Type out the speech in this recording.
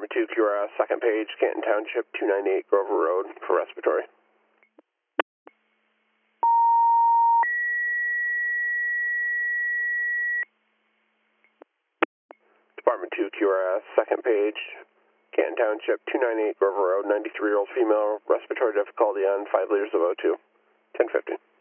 Department 2 QRS, second page, Canton Township, 298 Grover Road for respiratory. Department 2 QRS, second page, Canton Township, 298 Grover Road, 93-year-old female, respiratory difficulty on 5 liters of O2, 1050.